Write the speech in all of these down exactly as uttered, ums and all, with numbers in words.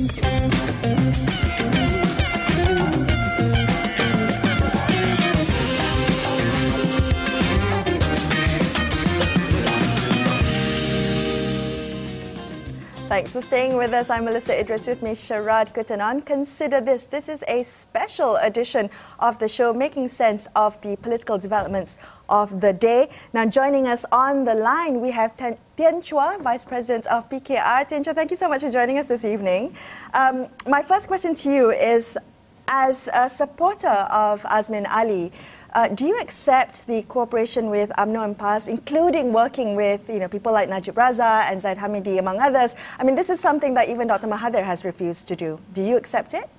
Thanks for staying with us. I'm Melissa Idris with me, Sharad Kutanan. Consider this. This is a special edition of the show, making sense of the political developments of the day. Now, joining us on the line, we have Tian Chua, Vice President of P K R. Tian Chua, thank you so much for joining us this evening. Um, my first question to you is, as a supporter of Azmin Ali, Uh, do you accept the cooperation with U M N O and P A S, including working with you know people like Najib Razak and Zaid Hamidi, among others? I mean, this is something that even Doctor Mahathir has refused to do. Do you accept it?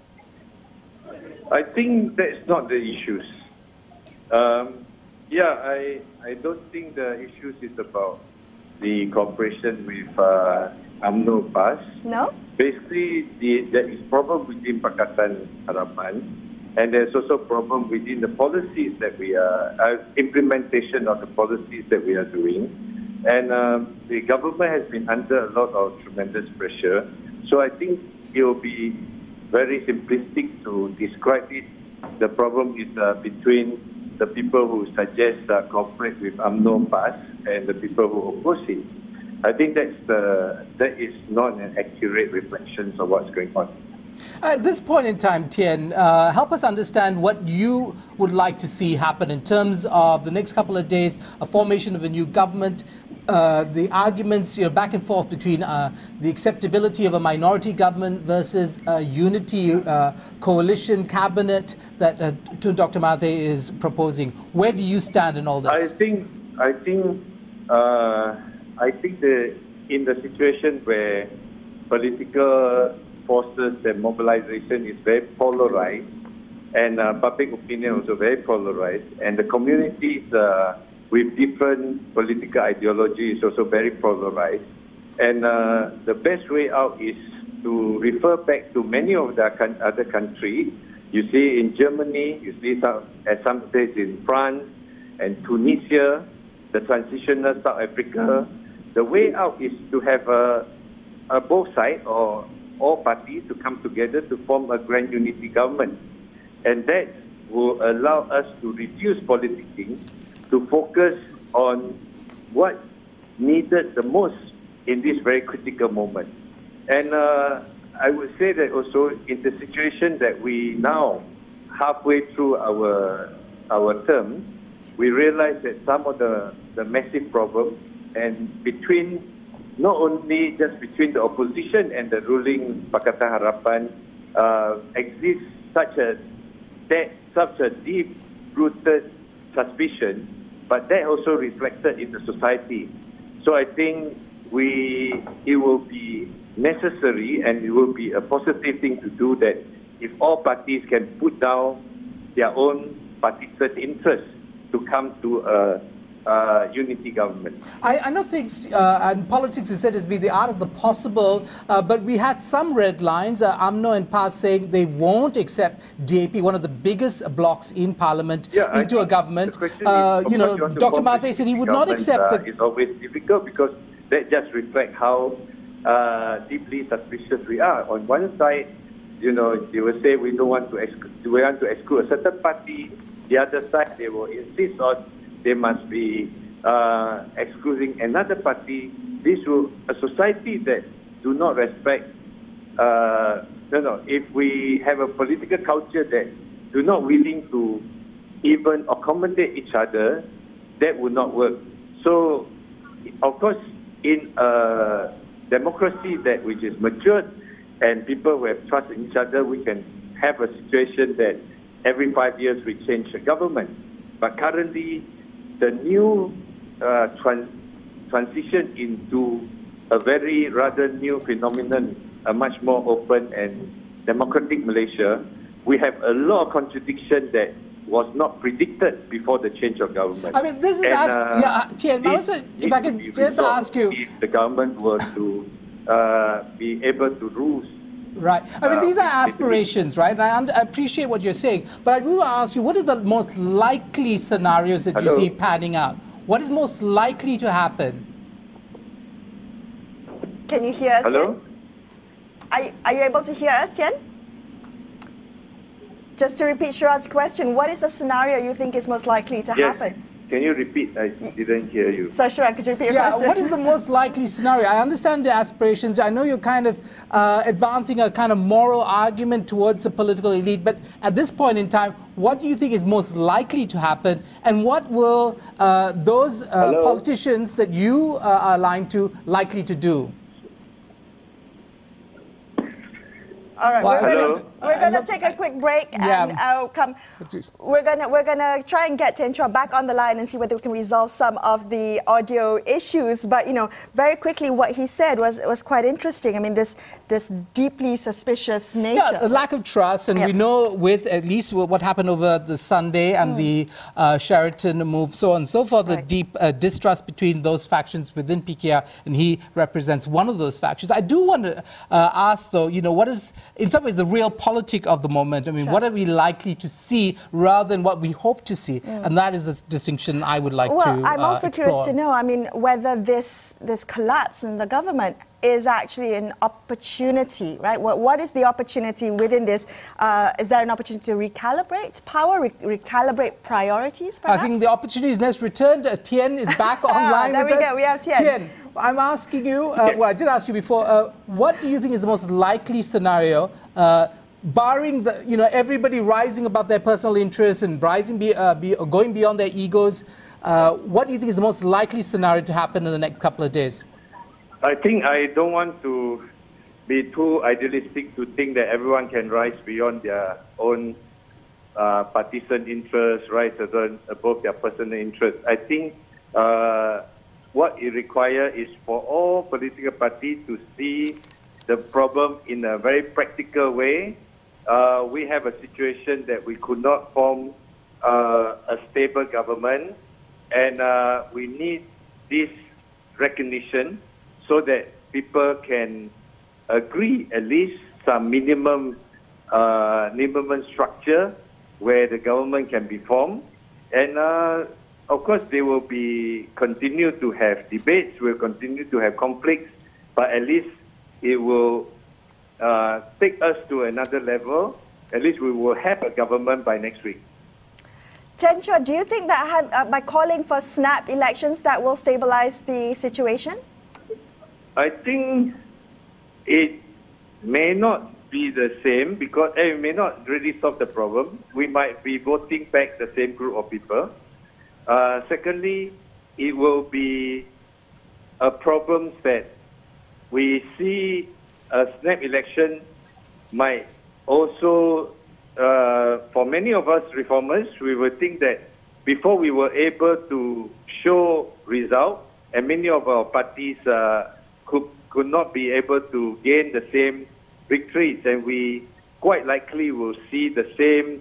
I think that's not the issues. Um, yeah, I I don't think the issues is about the cooperation with uh, U M N O and P A S. No? Basically, the, there is problem within Pakatan Harapan. And there's also a problem within the policies that we are, uh, implementation of the policies that we are doing. And um, the government has been under a lot of tremendous pressure. So I think it will be very simplistic to describe it. The problem is uh, between the people who suggest uh, cooperate with U M N O and P A S and the people who oppose it. I think that's the, that is not an accurate reflection of what's going on. At this point in time, Tian, uh, help us understand what you would like to see happen in terms of the next couple of days, a formation of a new government, uh, the arguments you know, back and forth between uh, the acceptability of a minority government versus a unity uh, coalition cabinet that uh, Doctor Mahathir is proposing. Where do you stand in all this? I think, I think, uh, I think the in the situation where political forces and mobilization is very polarized, and uh, public opinion also very polarized, and the communities uh, with different political ideology is also very polarized. And uh, the best way out is to refer back to many of the other countries. You see in Germany, you see some, at some states in France and Tunisia, the transitional South Africa. The way out is to have a, a both sides or all parties to come together to form a grand unity government. And that will allow us to reduce politicking, to focus on what needed the most in this very critical moment. And uh, I would say that also in the situation that we now, halfway through our, our term, we realize that some of the, the massive problems and between not only just between the opposition and the ruling Pakatan Harapan, uh, exists such a that, such a deep-rooted suspicion, but that also reflected in the society. So I think we it will be necessary and it will be a positive thing to do that if all parties can put down their own partisan interests to come to a Uh, unity government. I, I know things, uh, and politics is said to be the art of the possible, uh, but we have some red lines. Uh, U M N O and P A S saying they won't accept D A P, one of the biggest blocs in Parliament, yeah, into a government. Uh, you know, you Doctor Mahathir said he would not accept uh, it. It's always difficult because that just reflects how uh, deeply suspicious we are. On one side, you know, they will say we don't want to exclude, we want to exclude a certain party. The other side, they will insist on they must be uh, excluding another party. This will, a society that do not respect, uh, no, no, if we have a political culture that do not willing to even accommodate each other, that would not work. So, of course, in a democracy that which is matured and people who have trust in each other, we can have a situation that every five years we change the government. But currently, the new uh, trans transition into a very rather new phenomenon, a much more open and democratic Malaysia, we have a lot of contradiction that was not predicted before the change of government. I mean, this is and, ask, uh, yeah, Tian, if, also, if I can just ask you, if the government were to uh, be able to rule. Right. I mean, Uh, these are aspirations, right? I, I appreciate what you're saying. But I do want to ask you, what is the most likely scenarios that Hello? you see panning out? What is most likely to happen? Can you hear us? Hello? are, are you able to hear us, Tien? Just to repeat Sharad's question, what is the scenario you think is most likely to Yes. happen? Can you repeat? I didn't hear you. So Sharad, could you repeat your Yeah, question? what is the most likely scenario? I understand the aspirations. I know you're kind of uh, advancing a kind of moral argument towards the political elite, but at this point in time, what do you think is most likely to happen, and what will uh, those uh, Hello? politicians that you uh, are aligned to likely to do? All right, Well, we're Hello? gonna we're gonna take a quick break Yeah. and uh, come. We're gonna we're gonna try and get Tien Chua back on the line and see whether we can resolve some of the audio issues. But you know, very quickly, what he said was was quite interesting. I mean, this this deeply suspicious nature. Yeah, a lack of trust, and Yeah. we know with at least what happened over the Sunday and the uh, Sheraton move, so on and so forth, the Right. deep uh, distrust between those factions within P K R, and he represents one of those factions. I do want to uh, ask, though, you know, what is, in some ways, the real politic of the moment? I mean, Sure. what are we likely to see rather than what we hope to see? And that is the distinction I would like Well, to I'm uh, also curious explore. to know, I mean, whether this this collapse in the government is actually an opportunity, right? What, what is the opportunity within this? Uh, is there an opportunity to recalibrate power, re- recalibrate priorities, perhaps? I think the opportunity is next returned. Uh, Tien is back online there with we us. go, we have Tien. Tien, I'm asking you, uh, well, I did ask you before, uh, what do you think is the most likely scenario, uh, barring the, you know, everybody rising above their personal interests and rising, be, uh, be, going beyond their egos? Uh, what do you think is the most likely scenario to happen in the next couple of days? I think I don't want to be too idealistic to think that everyone can rise beyond their own uh, partisan interests, rise above their personal interests. I think uh, what it requires is for all political parties to see the problem in a very practical way. Uh, we have a situation that we could not form uh, a stable government, and uh, we need this recognition so that people can agree at least some minimum uh, minimum structure where the government can be formed. And uh, of course, they will be continue to have debates, will continue to have conflicts, but at least it will uh, take us to another level. At least we will have a government by next week. Tien Chua, do you think that have, uh, by calling for snap elections that will stabilize the situation? I think it may not be the same because eh, it may not really solve the problem. We might be voting back the same group of people. Uh, secondly, it will be a problem that we see a snap election might also, uh, for many of us reformers, we will think that before we were able to show results, and many of our parties uh, could, could not be able to gain the same victories, and we quite likely will see the same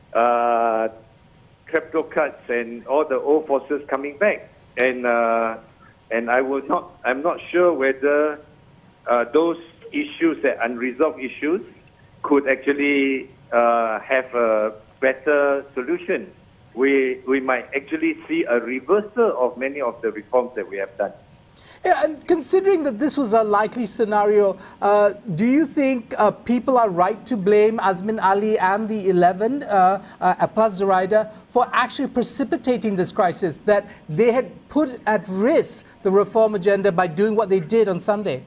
uh, kleptocrats and all the old forces coming back. And uh, and I will not. I'm not sure whether uh, those issues, that unresolved issues, could actually uh, have a better solution. We we might actually see a reversal of many of the reforms that we have done. Yeah, and considering that this was a likely scenario, uh, do you think uh, people are right to blame Azmin Ali and the eleven, uh, uh, plus Zuraida, for actually precipitating this crisis, that they had put at risk the reform agenda by doing what they did on Sunday?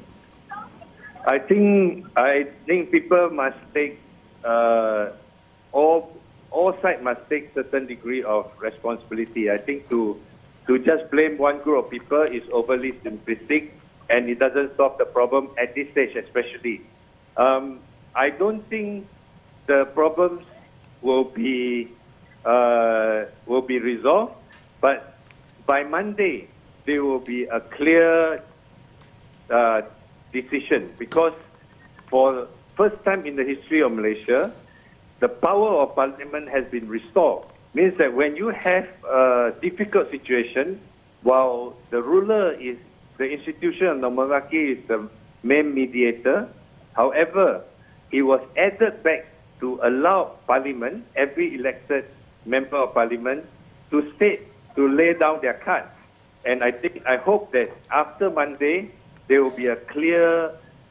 I think I think people must take uh, all all sides must take certain degree of responsibility. I think to to just blame one group of people is overly simplistic, and it doesn't solve the problem at this stage, especially. Um, I don't think the problems will be uh, will be resolved, but by Monday there will be a clear uh, decision, because for first time in the history of Malaysia, the power of parliament has been restored. Means that when you have a difficult situation, while the ruler is the institution of the monarchy is the main mediator, however, it was added back to allow parliament, every elected member of parliament, to state, to lay down their cards. And I think, I hope that after Monday, there will be a clear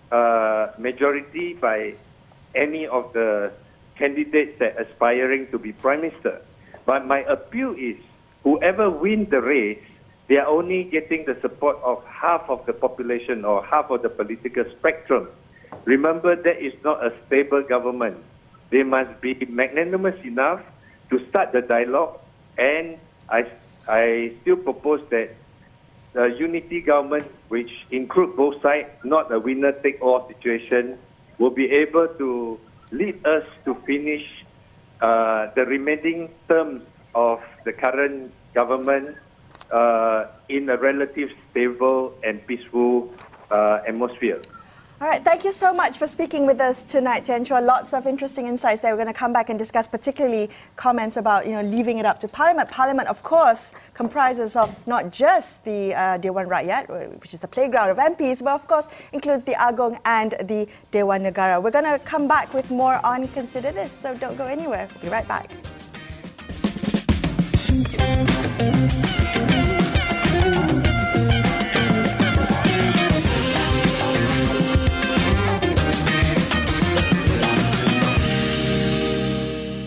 uh, majority by any of the candidates that are aspiring to be Prime Minister. But my appeal is, whoever wins the race, they are only getting the support of half of the population or half of the political spectrum. Remember, that is not a stable government. They must be magnanimous enough to start the dialogue, and I, I still propose that the unity government, which include both sides, not a winner-take-all situation, will be able to lead us to finish uh, the remaining terms of the current government uh, in a relative stable and peaceful uh, atmosphere. All right, thank you so much for speaking with us tonight, Tian Chua. Lots of interesting insights that we're going to come back and discuss, particularly comments about, you know, leaving it up to Parliament. Parliament, of course, comprises of not just the uh, Dewan Rakyat, which is the playground of M Ps, but of course includes the Agong and the Dewan Negara. We're going to come back with more on Consider This, so don't go anywhere. We'll be right back.